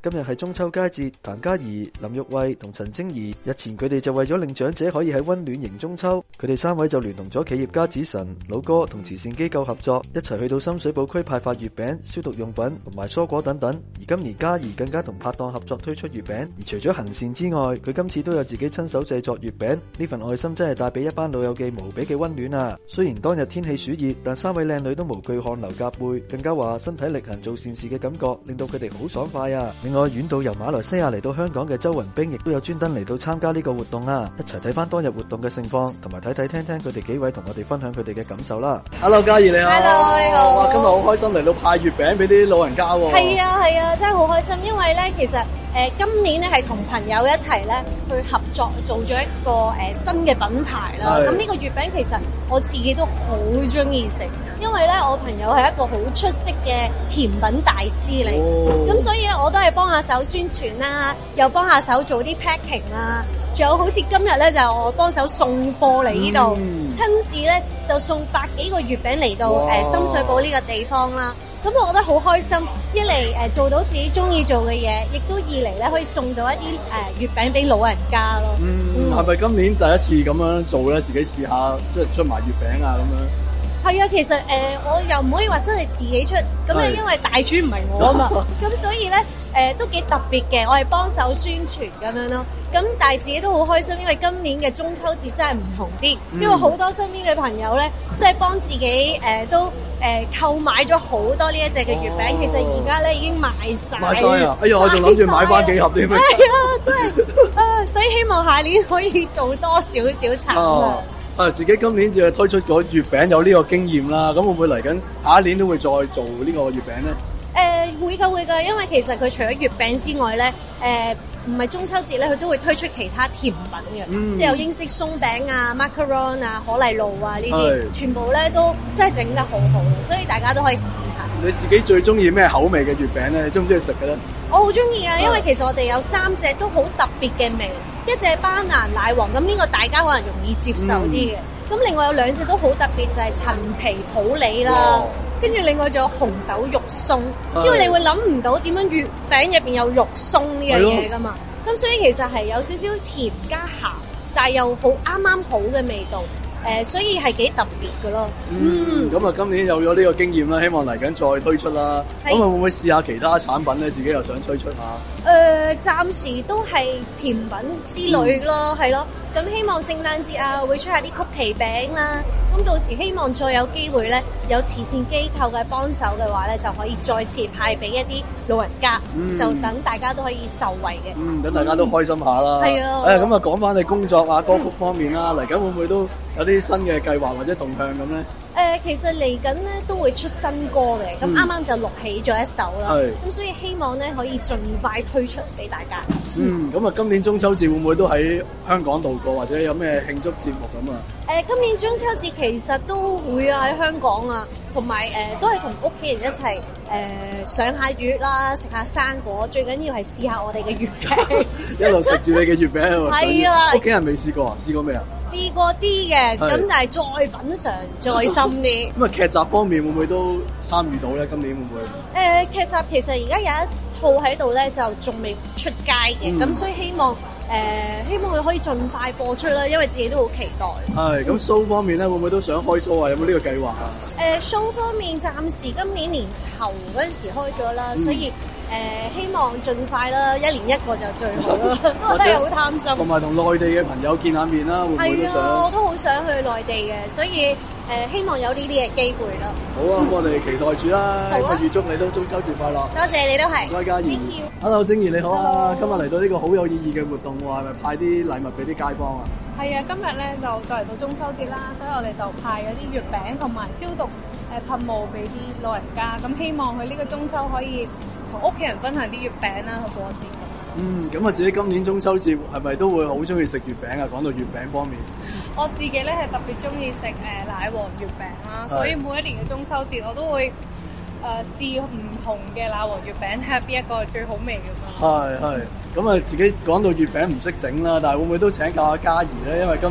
今日係中秋佳節，譚嘉儀、林玉慧同陳貞儀日前佢哋就為咗令長者可以喺溫暖迎中秋，佢哋3位就聯同咗企業家子晨、老哥同慈善機構合作，一齊去到深水埗區派發月餅、消毒用品同埋蔬果等等。而今年嘉儀更加同拍檔合作推出月餅，而除咗行善之外，佢今次都有自己親手製作月餅，呢份愛心真係帶俾一班老友記無比嘅溫暖啊！雖然當日天氣暑熱，但3位靚女都無懼汗流浹背，更加話身體力行做善事嘅感覺令到佢哋好爽快啊！另外遠道由馬來西亞嚟到香港嘅周雲冰亦都有專登嚟到參加呢個活動啊！一齊睇翻當日活動嘅盛況，同埋睇聽佢哋幾位同我哋分享佢哋嘅感受啦。 Hello， 嘉儀你好。 Hello， 你好。 哇，今日好開心嚟到派月餅俾啲老人家喎。 係啊，真係好開心，因為咧其實今年咧係同朋友一齊咧去合作做咗一個新嘅品牌啦。咁呢個月餅其實我自己都好中意食，因為咧我朋友係一個好出色嘅甜品大師嚟，咁所以咧我都係幫下手宣傳啦，又幫下手做啲 packing 啦，仲有好似今日咧就我幫手送貨嚟呢度，親自咧就送100幾個月餅嚟到深水埗呢個地方啦。咁我覺得好開心，一嚟做到自己中意做嘅嘢，亦都二嚟咧可以送到一啲月餅俾老人家咯。 係咪今年第一次咁樣做咧？自己試下即係出埋月餅啊咁樣。 係啊，其實我又唔可以話真係自己出，咁因為大廚唔係我啊嘛，咁所以咧都幾特別嘅，我係幫手宣傳咁樣咯。咁但係自己都好開心，因為今年嘅中秋節真係唔同啲，因為好多身邊嘅朋友咧，即係幫自己都購買咗好多呢一隻嘅月餅，其實而家咧已經賣晒啊！ 哎呀，我仲諗住買翻幾盒添。 係啊，真係所以希望下年可以做多少少產量。 自己今年就推出咗月餅有呢個經驗啦，咁會唔會嚟緊下一年都會再做呢個月餅咧？ 會㗎，因為其實佢除咗月餅之外咧，唔係中秋節咧，佢都會推出其他甜品嘅，即係有英式鬆餅啊、macaron 啊、可麗露啊呢啲，全部咧都真係整得好好，所以大家都可以試下。 你自己最中意咩口味嘅月餅咧？你中唔中意食嘅咧？ 我好中意啊，因為其實我哋有3隻都好特別嘅味，一隻班蘭奶黃，咁呢個大家可能容易接受啲嘅。咁另外有2隻都好特別，就係陳皮普洱啦，跟住另外仲有紅豆肉鬆，因為你會諗唔到點樣月餅入邊有肉鬆呢樣嘢噶嘛，咁所以其實係有少少甜加鹹，但係又好啱好嘅味道，所以係幾特別嘅咯。 咁啊，今年有咗呢個經驗啦，希望嚟緊再推出啦。咁啊，會唔會試下其他產品咧？自己又想推出下？ 暫時都係甜品之類咯，係咯。咁希望聖誕節啊會出下啲曲奇餅啦，咁到時希望再有機會咧，有慈善機構嘅幫手嘅話咧，就可以再次派俾一啲老人家，就等大家都可以受惠嘅。 等大家都開心下啦。 係啊。 咁啊，講翻你工作啊、歌曲方面啦，嚟緊會唔會都有啲新嘅計劃或者動向咁咧？ 其實嚟緊咧都會出新歌嘅，咁啱啱就錄起咗一首啦。咁所以希望咧可以盡快推出俾大家。 咁啊，今年中秋節會唔會都喺香港度過，或者有咩慶祝節目咁啊？ 今年中秋節其實都會啊，喺香港啊，同埋都係同屋企人一齊賞下月啦，食下生果，最緊要係試下我哋嘅月餅。 一路食住你嘅月餅啊！ 係啊， 屋企人未試過啊？試過未啊？ 試過啲嘅，咁但係再品嚐再深啲。 咁啊，劇集方面會唔會都參與到咧？今年會唔會？ 劇集其實而家有一套喺度咧，就仲未出街嘅，咁所以希望佢可以盡快播出啦，因為自己都好期待。 咁 show 方面咧，會唔會都想開 show 啊？有冇呢個計劃啊 ？show 方面暫時今年年頭嗰陣時開咗啦，所以希望盡快啦，1年1個就最好啦。我都係好貪心。同埋同內地嘅朋友見下面啦，會唔會都想？ 我都好想去內地嘅，所以希望有呢啲嘅機會啦。 好啊，咁我哋期待住啦。預祝你都中秋節快樂。 多謝你都係。 唔該，嘉儀。Hello， 貞儀你好啊！今日嚟到呢個好有意義嘅活動喎，係咪派啲禮物俾啲街坊啊？ 係啊，今日咧就嚟到中秋節啦，所以我哋就派嗰啲月餅同埋消毒噴霧俾啲老人家，咁希望佢呢個中秋可以同屋企人分享啲月餅啦，去過節。 咁啊，自己今年中秋節係咪都會好中意食月餅啊？講到月餅方面， 我自己咧係特別中意食奶黃月餅啦，所以每一年嘅中秋節我都會試唔同嘅奶黃月餅，睇下邊一個係最好味咁樣。 咁啊，自己講到月餅唔識整啦，但係會唔會都請教下嘉儀咧？因為今日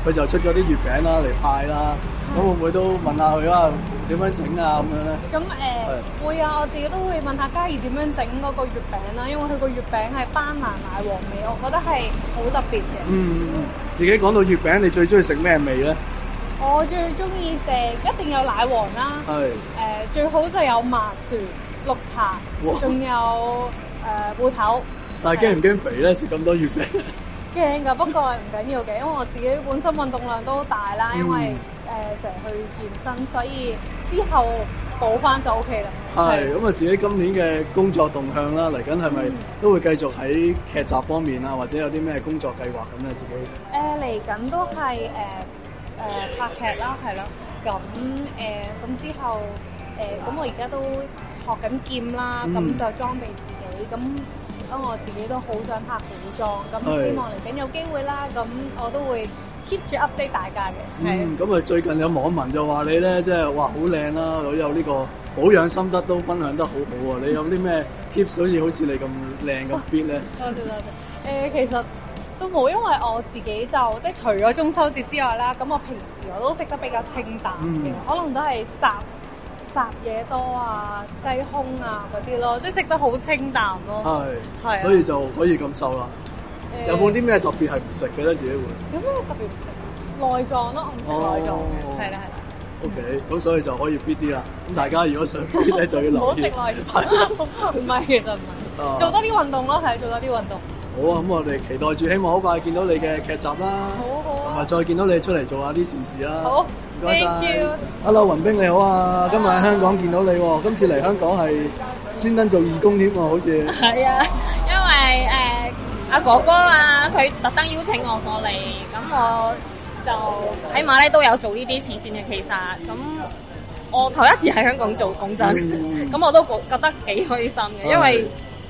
佢就出咗啲月餅啦嚟派啦，咁會唔會都問下佢啊點樣整啊咁樣咧？ 咁會啊，我自己都會問下嘉怡點樣整嗰個月餅啦，因為佢個月餅係班蘭奶黃味，我覺得係好特別嘅。 自己講到月餅，你最中意食咩味咧？ 我最中意食一定有奶黃啦，最好就有麻薯、綠茶，仲有芋頭。 但係驚唔驚肥咧？食咁多月餅？ 驚㗎，不過唔緊要嘅，因為我自己本身運動量都大啦，因為成日去健身，所以之後補翻就 OK 啦。 係咁啊！自己今年嘅工作動向啦，嚟緊係咪都會繼續喺劇集方面啊，或者有啲咩工作計劃咁咧？自己嚟緊都係拍劇啦，係咯。咁之後咁我而家都學緊劍啦，咁就裝備自己咁。我自己都好想拍古裝，咁希望嚟緊有機會啦，咁我都會 keep 住 update 大家嘅。 咁啊最近有網民就話你咧，即係哇好靚啦，有呢個保養心得都分享得好好啊！你有啲咩 tips 好似你咁靚咁 fit 咧？ 多謝。其實都冇，因為我自己就即係除咗中秋節之外啦，咁我平時我都食得比較清淡嘅，可能都係烚嘢多啊、雞胸啊嗰啲咯，即係食得好清淡咯。係， 所以就可以咁瘦啦。有冇啲咩特別係唔食嘅咧？自己會有咩特別唔食？內臟咯，我唔食內臟嘅。係啦。 OK，咁所以就可以 fit 啲啦。咁大家如果想 fit 咧，就要留意。 唔好食內臟。唔係，其實唔係。做多啲運動咯，係做多啲運動。 好啊，咁我哋期待住，希望好快見到你嘅劇集啦。 好啊。 同埋再見到你出嚟做下啲時事啦。 好， 唔該晒。 Thank you。 Hello， 雲冰你好啊！今日喺香港見到你喎，今次嚟香港係專登做義工添喎，好似。 係啊，因為阿哥哥啊，佢特登邀請我過嚟，咁我就喺馬拉都有做呢啲慈善嘅，其實咁我頭一次喺香港做，講真，咁我都覺得幾開心嘅，因為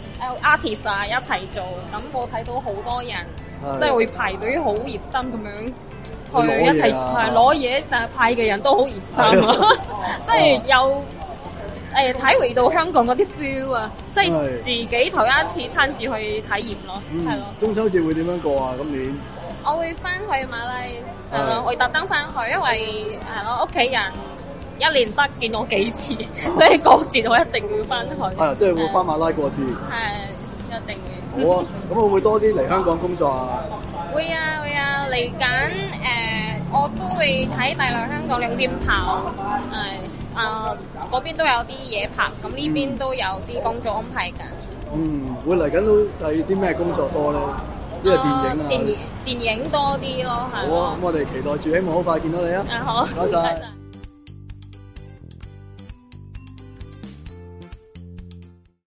artist 啊一齊做，咁我睇到好多人即係會排隊好熱心咁樣去一齊攞嘢，但係派嘅人都好熱心啊，即係有體會到香港嗰啲 feel 啊，即係自己頭一次親自去體驗咯，係咯。 中秋節會點樣過啊？今年我會翻去馬拉，係咯，我會特登翻去，因為係咯屋企人一年得見我幾次，所以過節我一定會翻去。 係，即係會翻馬拉過節。 係，一定會。 好啊，咁會唔會多啲嚟香港工作啊？ 會啊，嚟緊我都會喺大陸香港兩邊跑，嗰邊都有啲嘢拍，咁呢邊都有啲工作安排緊。 會嚟緊都係啲咩工作多咧？呢個電影啊， 電影多啲咯，係。 好啊，咁我哋期待住，希望好快見到你啊！ 好， 唔該晒。